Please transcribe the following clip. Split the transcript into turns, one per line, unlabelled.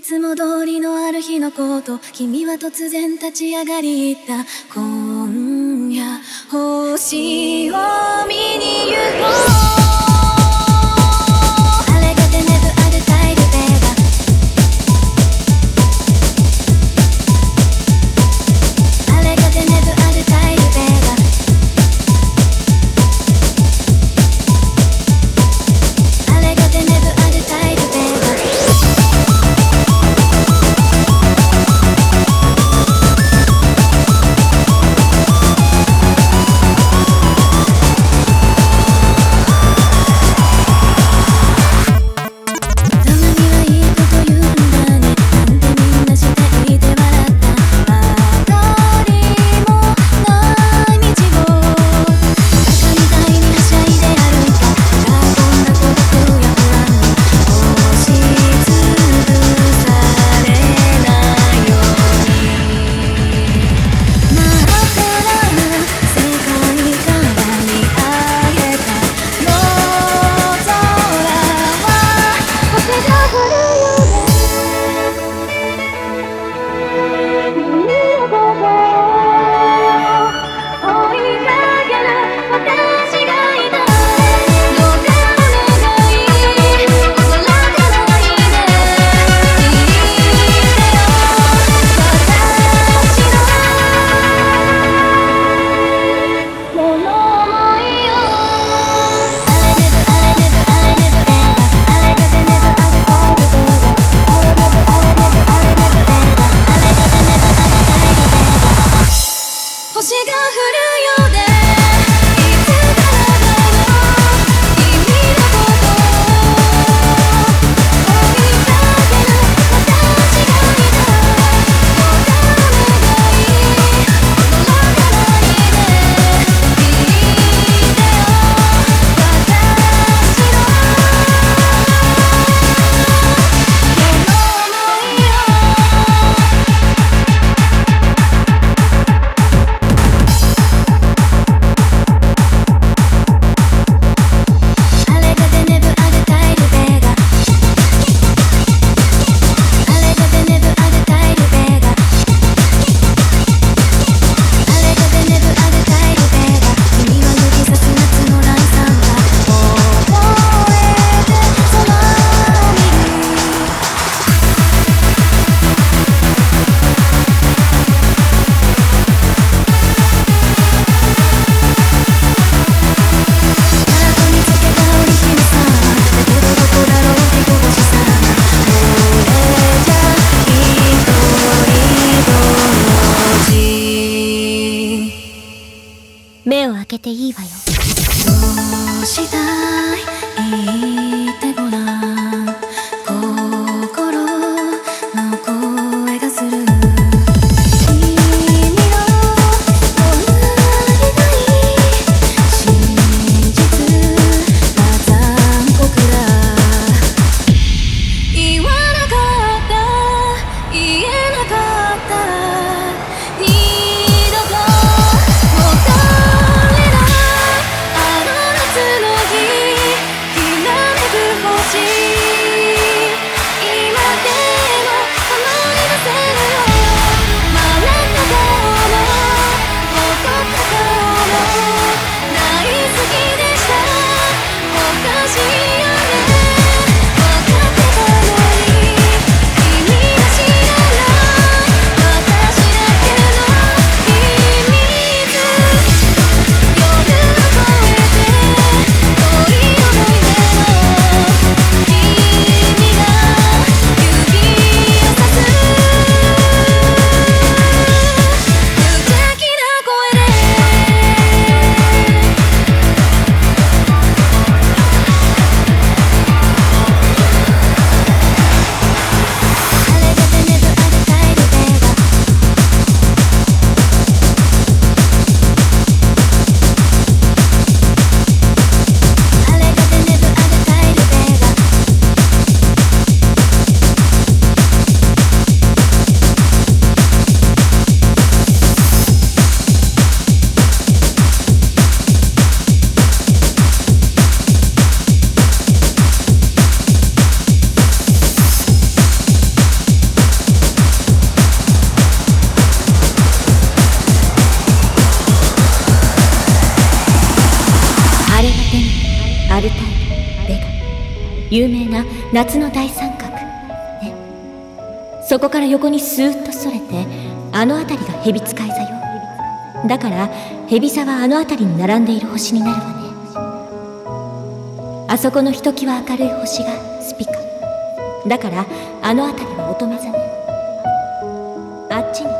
つも通りのある日のこと、君は突然立ち上がり言った。今夜星を見に行こう。
目を開けていいわよ。
どうしたい言ってごらん。心の声がする。君の思いたい真実は残酷だ。言わなかった言えなかった二度と戻れないあの夏の日。
アルタイル、ベガ、有名な夏の大三角ね。そこから横にスーッとそれて、あの辺りが蛇使い座よ。だから蛇座はあの辺りに並んでいる星になるわね。あそこのひときわ明るい星がスピカだから、あの辺りは乙女座ね。あっちに